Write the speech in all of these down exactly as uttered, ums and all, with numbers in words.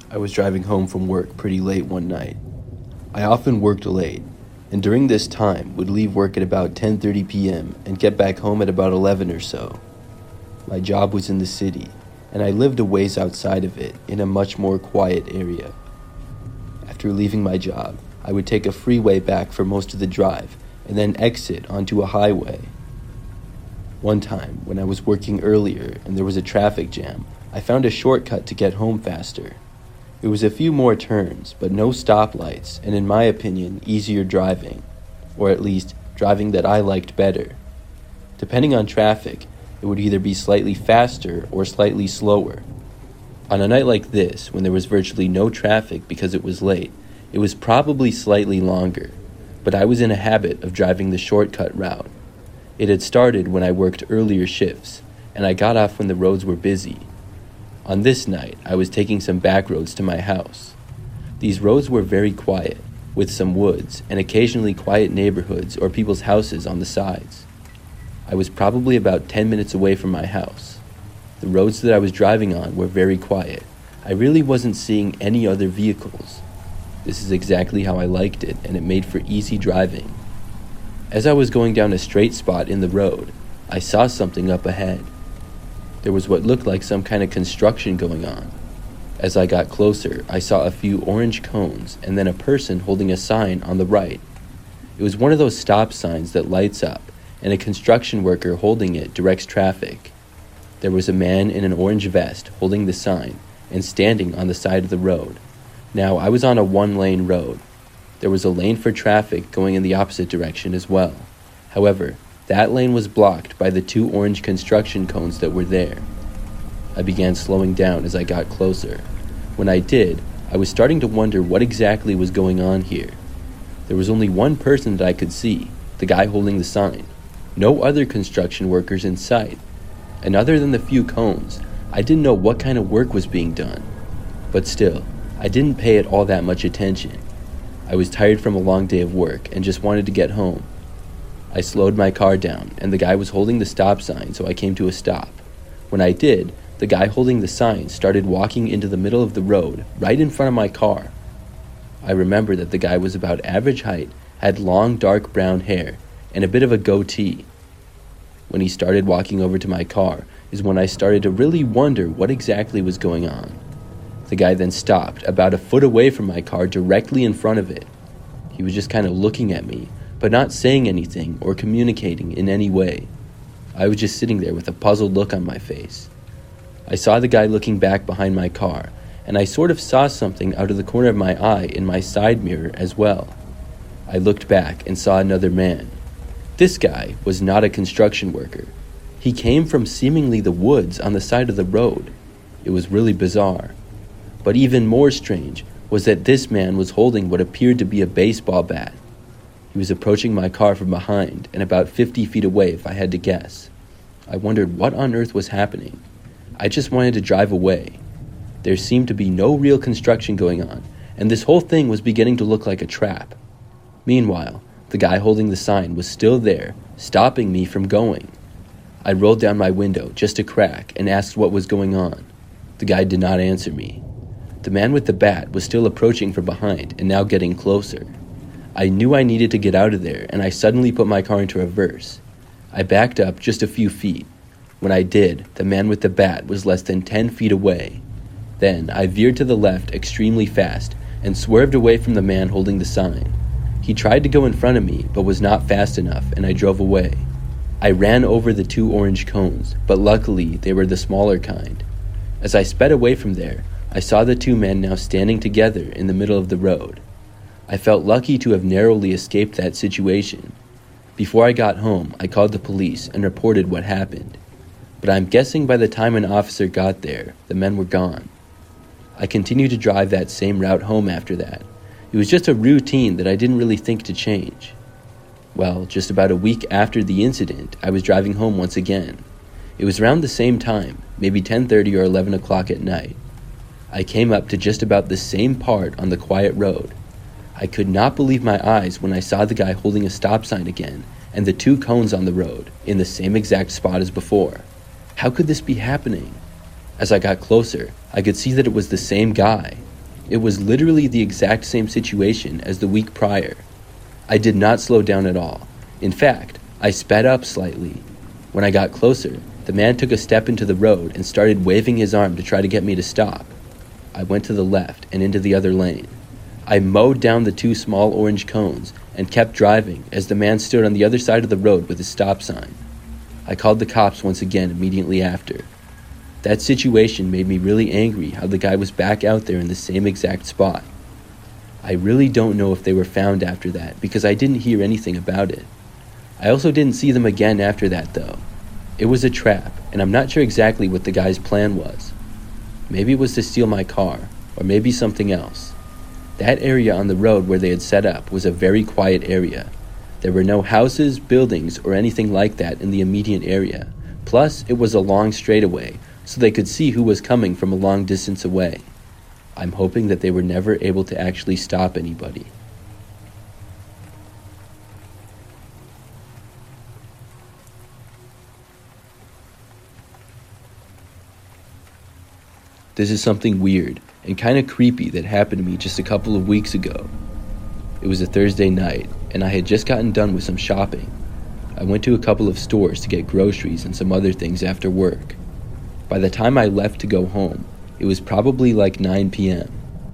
I was driving home from work pretty late one night. I often worked late, and during this time would leave work at about ten thirty p.m. and get back home at about eleven or so. My job was in the city, and I lived a ways outside of it in a much more quiet area. After leaving my job, I would take a freeway back for most of the drive and then exit onto a highway. One time, when I was working earlier and there was a traffic jam, I found a shortcut to get home faster. It was a few more turns, but no stoplights, and in my opinion, easier driving, or at least driving that I liked better. Depending on traffic, it would either be slightly faster or slightly slower. On a night like this, when there was virtually no traffic because it was late, it was probably slightly longer, but I was in a habit of driving the shortcut route. It had started when I worked earlier shifts, and I got off when the roads were busy. On this night, I was taking some back roads to my house. These roads were very quiet, with some woods and occasionally quiet neighborhoods or people's houses on the sides. I was probably about ten minutes away from my house. The roads that I was driving on were very quiet. I really wasn't seeing any other vehicles. This is exactly how I liked it, and it made for easy driving. As I was going down a straight spot in the road, I saw something up ahead. There was what looked like some kind of construction going on. As I got closer, I saw a few orange cones and then a person holding a sign on the right. It was one of those stop signs that lights up, and a construction worker holding it directs traffic. There was a man in an orange vest holding the sign and standing on the side of the road. Now, I was on a one-lane road. There was a lane for traffic going in the opposite direction as well. However, that lane was blocked by the two orange construction cones that were there. I began slowing down as I got closer. When I did, I was starting to wonder what exactly was going on here. There was only one person that I could see, the guy holding the sign. No other construction workers in sight. And other than the few cones, I didn't know what kind of work was being done. But still, I didn't pay it all that much attention. I was tired from a long day of work and just wanted to get home. I slowed my car down, and the guy was holding the stop sign, so I came to a stop. When I did, the guy holding the sign started walking into the middle of the road, right in front of my car. I remember that the guy was about average height, had long dark brown hair, and a bit of a goatee. When he started walking over to my car is when I started to really wonder what exactly was going on. The guy then stopped about a foot away from my car directly in front of it. He was just kind of looking at me, but not saying anything or communicating in any way. I was just sitting there with a puzzled look on my face. I saw the guy looking back behind my car, and I sort of saw something out of the corner of my eye in my side mirror as well. I looked back and saw another man. This guy was not a construction worker. He came from seemingly the woods on the side of the road. It was really bizarre. But even more strange was that this man was holding what appeared to be a baseball bat. He was approaching my car from behind and about fifty feet away if I had to guess. I wondered what on earth was happening. I just wanted to drive away. There seemed to be no real construction going on, and this whole thing was beginning to look like a trap. Meanwhile, the guy holding the sign was still there, stopping me from going. I rolled down my window just a crack and asked what was going on. The guy did not answer me. The man with the bat was still approaching from behind and now getting closer. I knew I needed to get out of there, and I suddenly put my car into reverse. I backed up just a few feet. When I did, the man with the bat was less than ten feet away. Then I veered to the left extremely fast and swerved away from the man holding the sign. He tried to go in front of me, but was not fast enough, and I drove away. I ran over the two orange cones, but luckily they were the smaller kind. As I sped away from there, I saw the two men now standing together in the middle of the road. I felt lucky to have narrowly escaped that situation. Before I got home, I called the police and reported what happened. But I'm guessing by the time an officer got there, the men were gone. I continued to drive that same route home after that. It was just a routine that I didn't really think to change. Well, just about a week after the incident, I was driving home once again. It was around the same time, maybe ten thirty or eleven o'clock at night. I came up to just about the same part on the quiet road. I could not believe my eyes when I saw the guy holding a stop sign again and the two cones on the road in the same exact spot as before. How could this be happening? As I got closer, I could see that it was the same guy. It was literally the exact same situation as the week prior. I did not slow down at all. In fact, I sped up slightly. When I got closer, the man took a step into the road and started waving his arm to try to get me to stop. I went to the left and into the other lane. I mowed down the two small orange cones and kept driving as the man stood on the other side of the road with his stop sign. I called the cops once again immediately after. That situation made me really angry how the guy was back out there in the same exact spot. I really don't know if they were found after that because I didn't hear anything about it. I also didn't see them again after that though. It was a trap, and I'm not sure exactly what the guy's plan was. Maybe it was to steal my car, or maybe something else. That area on the road where they had set up was a very quiet area. There were no houses, buildings, or anything like that in the immediate area. Plus, it was a long straightaway, so they could see who was coming from a long distance away. I'm hoping that they were never able to actually stop anybody. This is something weird and kind of creepy that happened to me just a couple of weeks ago. It was a Thursday night, and I had just gotten done with some shopping. I went to a couple of stores to get groceries and some other things after work. By the time I left to go home, it was probably like nine p.m.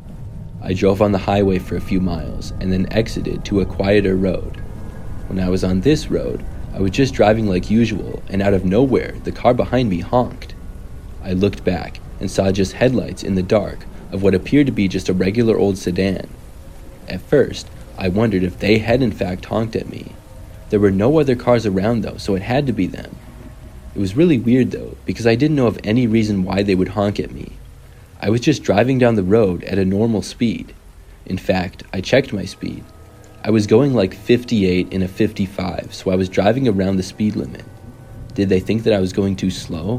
I drove on the highway for a few miles and then exited to a quieter road. When I was on this road, I was just driving like usual, and out of nowhere, the car behind me honked. I looked back and saw just headlights in the dark of what appeared to be just a regular old sedan. At first, I wondered if they had in fact honked at me. There were no other cars around though, so it had to be them. It was really weird though, because I didn't know of any reason why they would honk at me. I was just driving down the road at a normal speed. In fact, I checked my speed. I was going like fifty-eight in a fifty-five, so I was driving around the speed limit. Did they think that I was going too slow?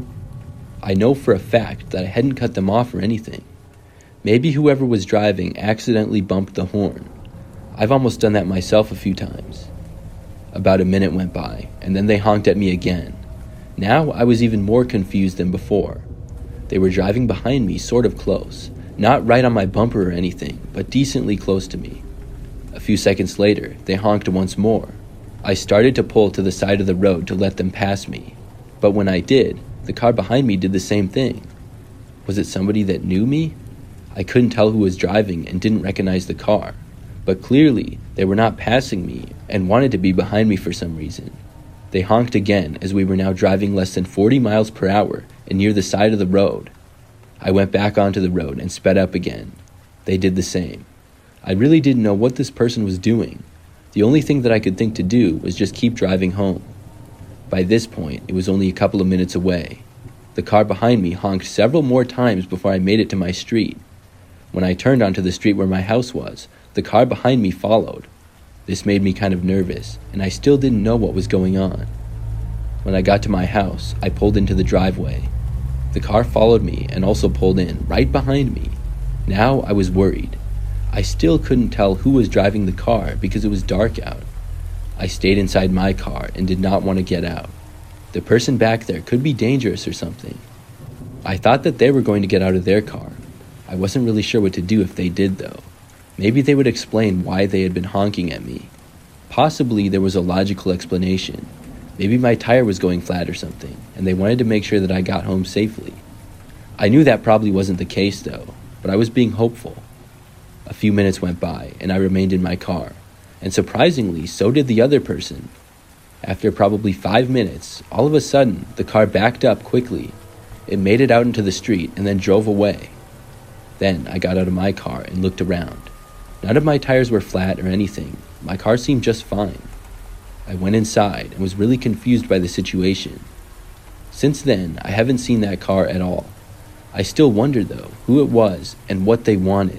I know for a fact that I hadn't cut them off or anything. Maybe whoever was driving accidentally bumped the horn. I've almost done that myself a few times. About a minute went by, and then they honked at me again. Now I was even more confused than before. They were driving behind me sort of close, not right on my bumper or anything, but decently close to me. A few seconds later, they honked once more. I started to pull to the side of the road to let them pass me, but when I did, the car behind me did the same thing. Was it somebody that knew me? I couldn't tell who was driving and didn't recognize the car, but clearly they were not passing me and wanted to be behind me for some reason. They honked again as we were now driving less than forty miles per hour and near the side of the road. I went back onto the road and sped up again. They did the same. I really didn't know what this person was doing. The only thing that I could think to do was just keep driving home. By this point, it was only a couple of minutes away. The car behind me honked several more times before I made it to my street. When I turned onto the street where my house was, the car behind me followed. This made me kind of nervous, and I still didn't know what was going on. When I got to my house, I pulled into the driveway. The car followed me and also pulled in right behind me. Now I was worried. I still couldn't tell who was driving the car because it was dark out. I stayed inside my car and did not want to get out. The person back there could be dangerous or something. I thought that they were going to get out of their car. I wasn't really sure what to do if they did though. Maybe they would explain why they had been honking at me. Possibly there was a logical explanation. Maybe my tire was going flat or something, and they wanted to make sure that I got home safely. I knew that probably wasn't the case though, but I was being hopeful. A few minutes went by, and I remained in my car. And surprisingly, so did the other person. After probably five minutes, all of a sudden, the car backed up quickly. It made it out into the street and then drove away. Then I got out of my car and looked around. None of my tires were flat or anything. My car seemed just fine. I went inside and was really confused by the situation. Since then, I haven't seen that car at all. I still wonder though, who it was and what they wanted.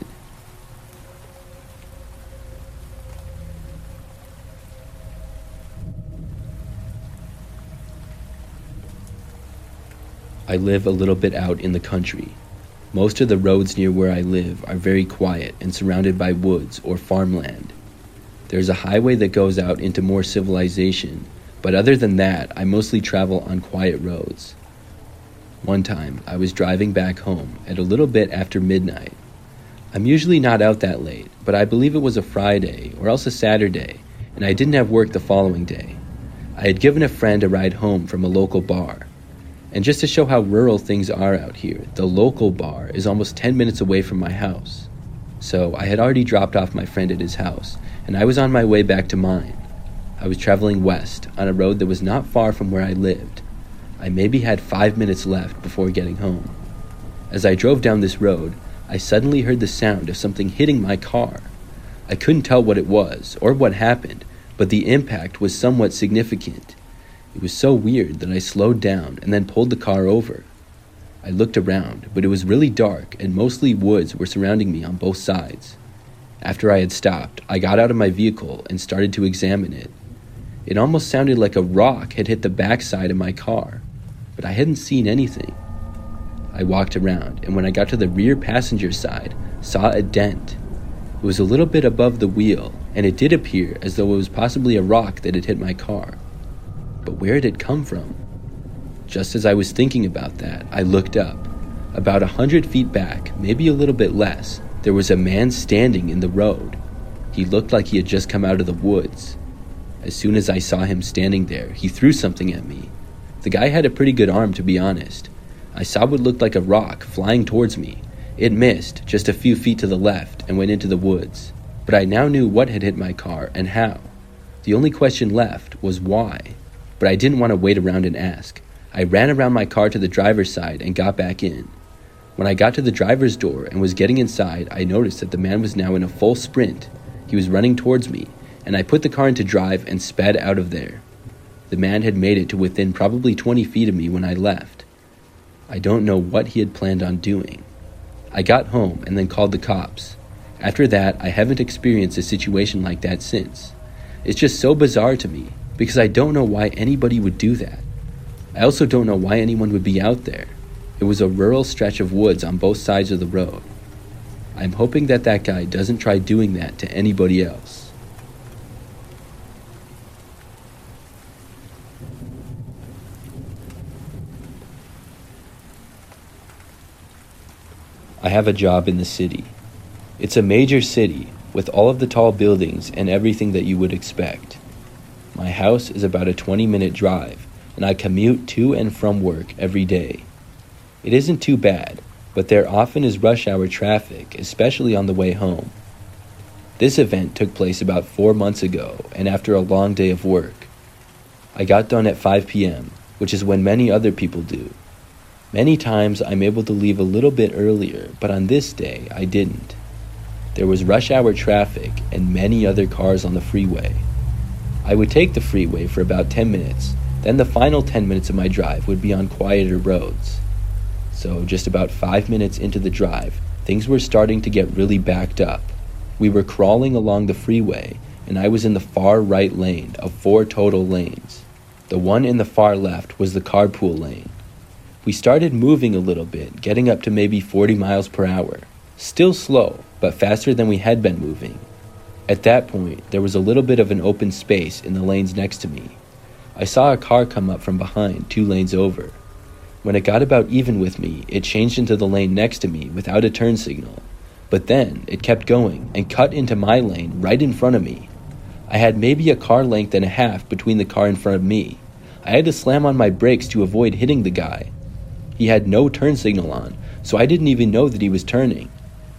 I live a little bit out in the country. Most of the roads near where I live are very quiet and surrounded by woods or farmland. There's a highway that goes out into more civilization, but other than that, I mostly travel on quiet roads. One time, I was driving back home at a little bit after midnight. I'm usually not out that late, but I believe it was a Friday or else a Saturday, and I didn't have work the following day. I had given a friend a ride home from a local bar. And just to show how rural things are out here, the local bar is almost ten minutes away from my house. So I had already dropped off my friend at his house, and I was on my way back to mine. I was traveling west on a road that was not far from where I lived. I maybe had five minutes left before getting home. As I drove down this road, I suddenly heard the sound of something hitting my car. I couldn't tell what it was or what happened, but the impact was somewhat significant. It was so weird that I slowed down and then pulled the car over. I looked around, but it was really dark and mostly woods were surrounding me on both sides. After I had stopped, I got out of my vehicle and started to examine it. It almost sounded like a rock had hit the backside of my car, but I hadn't seen anything. I walked around, and when I got to the rear passenger side, saw a dent. It was a little bit above the wheel, and it did appear as though it was possibly a rock that had hit my car. But where had it come from? Just as I was thinking about that, I looked up. About a hundred feet back, maybe a little bit less, there was a man standing in the road. He looked like he had just come out of the woods. As soon as I saw him standing there, he threw something at me. The guy had a pretty good arm, to be honest. I saw what looked like a rock flying towards me. It missed just a few feet to the left and went into the woods. But I now knew what had hit my car and how. The only question left was why. But I didn't want to wait around and ask. I ran around my car to the driver's side and got back in. When I got to the driver's door and was getting inside, I noticed that the man was now in a full sprint. He was running towards me, and I put the car into drive and sped out of there. The man had made it to within probably twenty feet of me when I left. I don't know what he had planned on doing. I got home and then called the cops. After that, I haven't experienced a situation like that since. It's just so bizarre to me, because I don't know why anybody would do that. I also don't know why anyone would be out there. It was a rural stretch of woods on both sides of the road. I'm hoping that that guy doesn't try doing that to anybody else. I have a job in the city. It's a major city with all of the tall buildings and everything that you would expect. My house is about a twenty minute drive, and I commute to and from work every day. It isn't too bad, but there often is rush hour traffic, especially on the way home. This event took place about four months ago, and after a long day of work. I got done at five p.m., which is when many other people do. Many times I'm able to leave a little bit earlier, but on this day I didn't. There was rush hour traffic and many other cars on the freeway. I would take the freeway for about ten minutes, then the final ten minutes of my drive would be on quieter roads. So just about five minutes into the drive, things were starting to get really backed up. We were crawling along the freeway, and I was in the far right lane of four total lanes. The one in the far left was the carpool lane. We started moving a little bit, getting up to maybe forty miles per hour. Still slow, but faster than we had been moving. At that point, there was a little bit of an open space in the lanes next to me. I saw a car come up from behind, two lanes over. When it got about even with me, it changed into the lane next to me without a turn signal. But then, it kept going and cut into my lane right in front of me. I had maybe a car length and a half between the car in front of me. I had to slam on my brakes to avoid hitting the guy. He had no turn signal on, so I didn't even know that he was turning.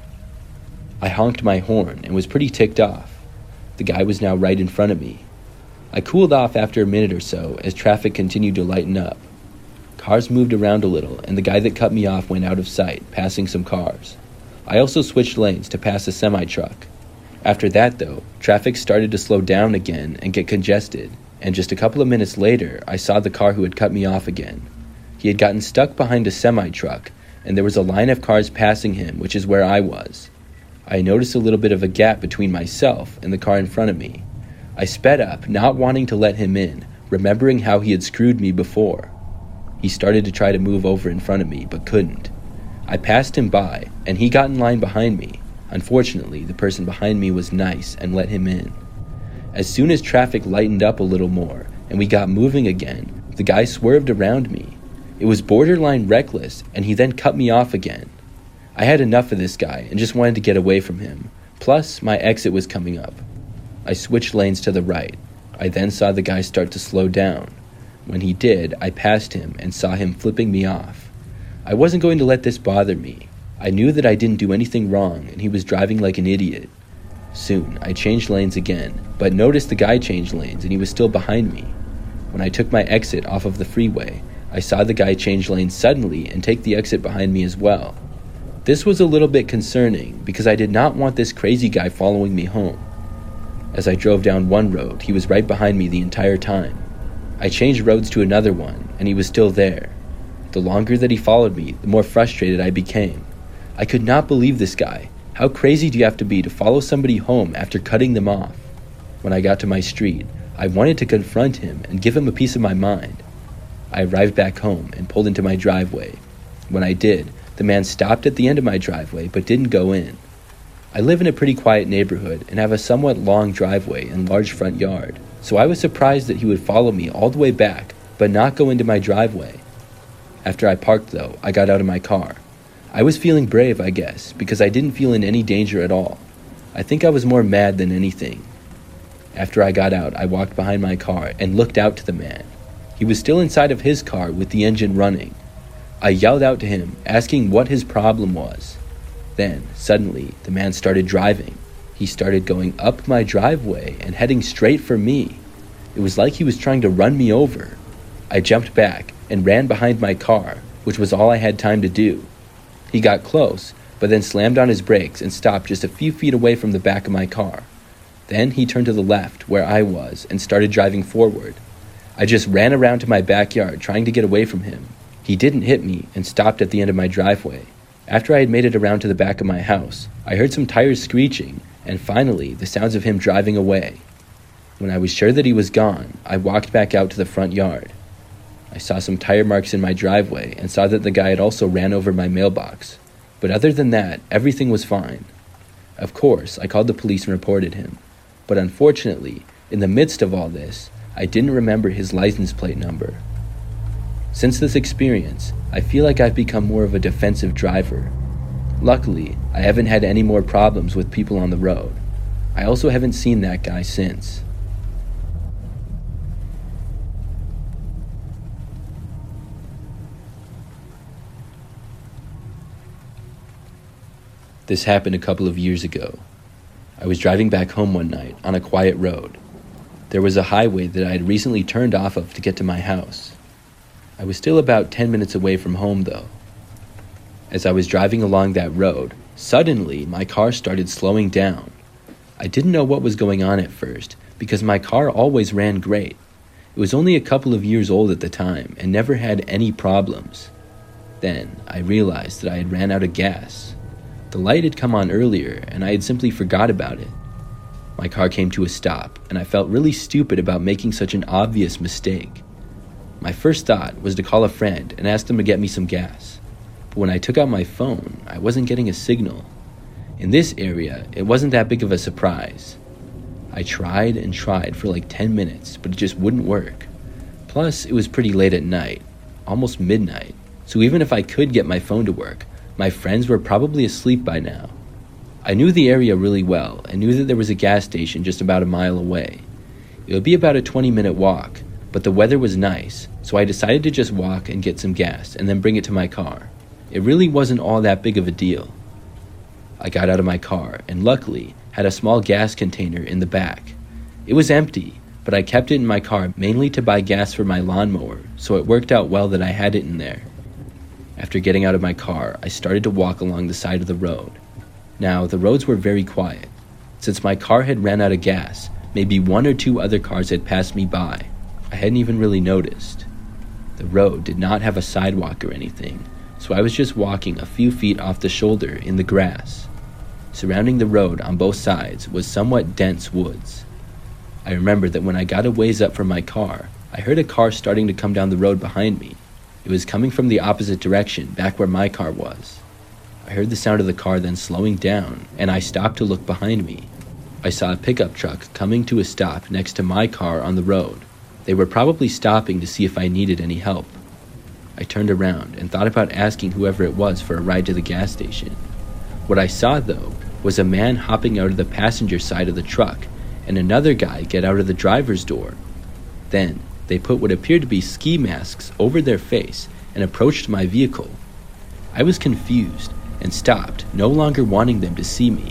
I honked my horn and was pretty ticked off. The guy was now right in front of me. I cooled off after a minute or so as traffic continued to lighten up. Cars moved around a little, and the guy that cut me off went out of sight, passing some cars. I also switched lanes to pass a semi-truck. After that, though, traffic started to slow down again and get congested, and just a couple of minutes later, I saw the car who had cut me off again. He had gotten stuck behind a semi-truck, and there was a line of cars passing him, which is where I was. I noticed a little bit of a gap between myself and the car in front of me. I sped up, not wanting to let him in, remembering how he had screwed me before. He started to try to move over in front of me, but couldn't. I passed him by, and he got in line behind me. Unfortunately, the person behind me was nice and let him in. As soon as traffic lightened up a little more, and we got moving again, the guy swerved around me. It was borderline reckless, and he then cut me off again. I had enough of this guy and just wanted to get away from him. Plus, my exit was coming up. I switched lanes to the right. I then saw the guy start to slow down. When he did, I passed him and saw him flipping me off. I wasn't going to let this bother me. I knew that I didn't do anything wrong and he was driving like an idiot. Soon, I changed lanes again, but noticed the guy changed lanes and he was still behind me. When I took my exit off of the freeway, I saw the guy change lanes suddenly and take the exit behind me as well. This was a little bit concerning because I did not want this crazy guy following me home. As I drove down one road, he was right behind me the entire time. I changed roads to another one, and he was still there. The longer that he followed me, the more frustrated I became. I could not believe this guy. How crazy do you have to be to follow somebody home after cutting them off? When I got to my street, I wanted to confront him and give him a piece of my mind. I arrived back home and pulled into my driveway. When I did, the man stopped at the end of my driveway but didn't go in. I live in a pretty quiet neighborhood and have a somewhat long driveway and large front yard, so I was surprised that he would follow me all the way back but not go into my driveway. After I parked though, I got out of my car. I was feeling brave, I guess, because I didn't feel in any danger at all. I think I was more mad than anything. After I got out, I walked behind my car and looked out to the man. He was still inside of his car with the engine running. I yelled out to him, asking what his problem was. Then, suddenly, the man started driving. He started going up my driveway and heading straight for me. It was like he was trying to run me over. I jumped back and ran behind my car, which was all I had time to do. He got close, but then slammed on his brakes and stopped just a few feet away from the back of my car. Then he turned to the left, where I was, and started driving forward. I just ran around to my backyard trying to get away from him. He didn't hit me and stopped at the end of my driveway. After I had made it around to the back of my house, I heard some tires screeching, and finally, the sounds of him driving away. When I was sure that he was gone, I walked back out to the front yard. I saw some tire marks in my driveway and saw that the guy had also ran over my mailbox. But other than that, everything was fine. Of course, I called the police and reported him. But unfortunately, in the midst of all this, I didn't remember his license plate number. Since this experience, I feel like I've become more of a defensive driver. Luckily, I haven't had any more problems with people on the road. I also haven't seen that guy since. This happened a couple of years ago. I was driving back home one night on a quiet road. There was a highway that I had recently turned off of to get to my house. I was still about ten minutes away from home though. As I was driving along that road, suddenly my car started slowing down. I didn't know what was going on at first because my car always ran great. It was only a couple of years old at the time and never had any problems. Then I realized that I had ran out of gas. The light had come on earlier and I had simply forgot about it. My car came to a stop and I felt really stupid about making such an obvious mistake. My first thought was to call a friend and ask them to get me some gas. But when I took out my phone, I wasn't getting a signal. In this area, it wasn't that big of a surprise. I tried and tried for like ten minutes, but it just wouldn't work. Plus, it was pretty late at night, almost midnight, so even if I could get my phone to work, my friends were probably asleep by now. I knew the area really well and knew that there was a gas station just about a mile away. It would be about a twenty minute walk, but the weather was nice, so I decided to just walk and get some gas and then bring it to my car. It really wasn't all that big of a deal. I got out of my car and luckily had a small gas container in the back. It was empty, but I kept it in my car mainly to buy gas for my lawnmower, so it worked out well that I had it in there. After getting out of my car, I started to walk along the side of the road. Now, the roads were very quiet. Since my car had ran out of gas, maybe one or two other cars had passed me by. I hadn't even really noticed. The road did not have a sidewalk or anything, so I was just walking a few feet off the shoulder in the grass. Surrounding the road on both sides was somewhat dense woods. I remember that when I got a ways up from my car, I heard a car starting to come down the road behind me. It was coming from the opposite direction, back where my car was. I heard the sound of the car then slowing down, and I stopped to look behind me. I saw a pickup truck coming to a stop next to my car on the road. They were probably stopping to see if I needed any help. I turned around and thought about asking whoever it was for a ride to the gas station, What I saw, though, was a man hopping out of the passenger side of the truck and another guy get out of the driver's door. Then, they put what appeared to be ski masks over their face and approached my vehicle. I was confused and stopped, no longer wanting them to see me.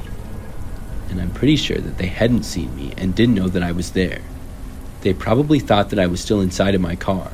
And I'm pretty sure that they hadn't seen me and didn't know that I was there. They probably thought that I was still inside of my car.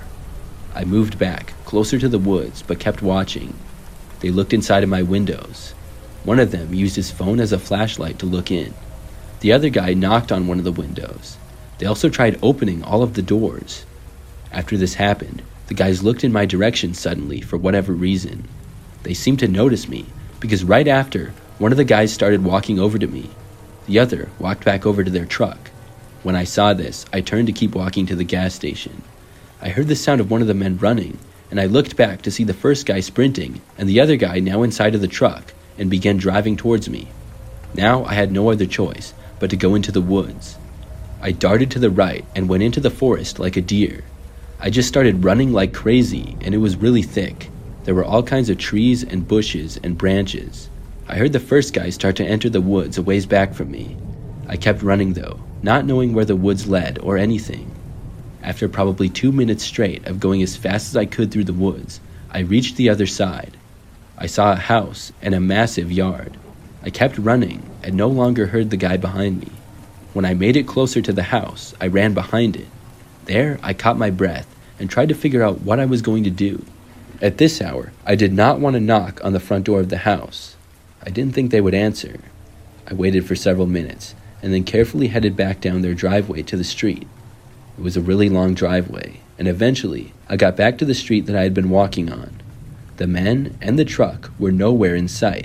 I moved back, closer to the woods, but kept watching. They looked inside of my windows. One of them used his phone as a flashlight to look in. The other guy knocked on one of the windows. They also tried opening all of the doors. After this happened, the guys looked in my direction suddenly for whatever reason. They seemed to notice me, because right after, one of the guys started walking over to me. The other walked back over to their truck. When I saw this, I turned to keep walking to the gas station. I heard the sound of one of the men running, and I looked back to see the first guy sprinting and the other guy now inside of the truck and began driving towards me. Now I had no other choice but to go into the woods. I darted to the right and went into the forest like a deer. I just started running like crazy, and it was really thick. There were all kinds of trees and bushes and branches. I heard the first guy start to enter the woods a ways back from me. I kept running though, not knowing where the woods led or anything. After probably two minutes straight of going as fast as I could through the woods, I reached the other side. I saw a house and a massive yard. I kept running and no longer heard the guy behind me. When I made it closer to the house, I ran behind it. There, I caught my breath and tried to figure out what I was going to do. At this hour, I did not want to knock on the front door of the house. I didn't think they would answer. I waited for several minutes and then carefully headed back down their driveway to the street. It was a really long driveway, and eventually I got back to the street that I had been walking on. The men and the truck were nowhere in sight.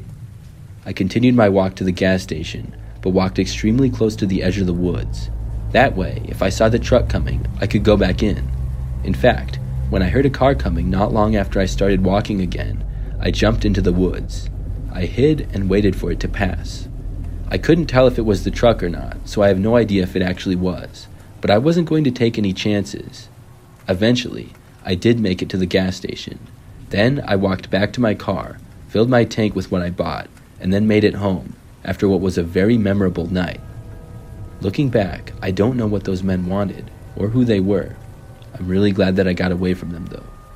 I continued my walk to the gas station, but walked extremely close to the edge of the woods. That way, if I saw the truck coming, I could go back in. In fact, when I heard a car coming not long after I started walking again, I jumped into the woods. I hid and waited for it to pass. I couldn't tell if it was the truck or not, so I have no idea if it actually was, but I wasn't going to take any chances. Eventually, I did make it to the gas station. Then I walked back to my car, filled my tank with what I bought, and then made it home, after what was a very memorable night. Looking back, I don't know what those men wanted, or who they were. I'm really glad that I got away from them though.